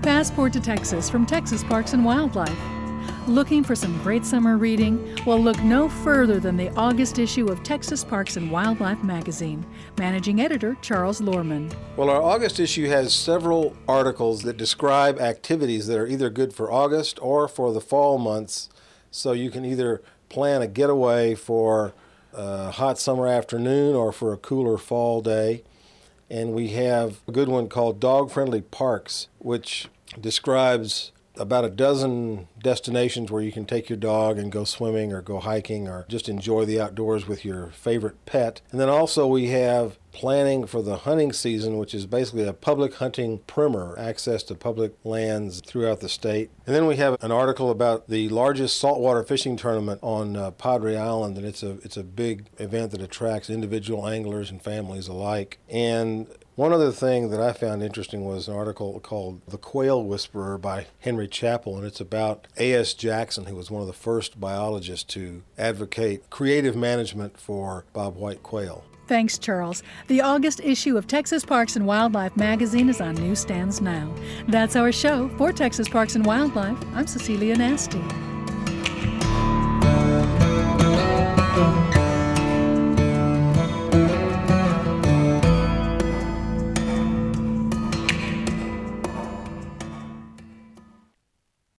Passport to Texas from Texas Parks and Wildlife. Looking for some great summer reading? Well, look no further than the August issue of Texas Parks and Wildlife magazine. Managing Editor Charles Lorman. Well, our August issue has several articles that describe activities that are either good for August or for the fall months. So you can either plan a getaway for a hot summer afternoon or for a cooler fall day. And we have a good one called Dog Friendly Parks, which describes about a dozen destinations where you can take your dog and go swimming or go hiking or just enjoy the outdoors with your favorite pet. And then also we have planning for the hunting season, which is basically a public hunting primer, access to public lands throughout the state. And then we have an article about the largest saltwater fishing tournament on Padre Island, and it's a big event that attracts individual anglers and families alike. And one other thing that I found interesting was an article called The Quail Whisperer by Henry Chappell, and it's about A.S. Jackson, who was one of the first biologists to advocate creative management for bobwhite quail. Thanks, Charles. The August issue of Texas Parks and Wildlife magazine is on newsstands now. That's our show. For Texas Parks and Wildlife, I'm Cecilia Nasty.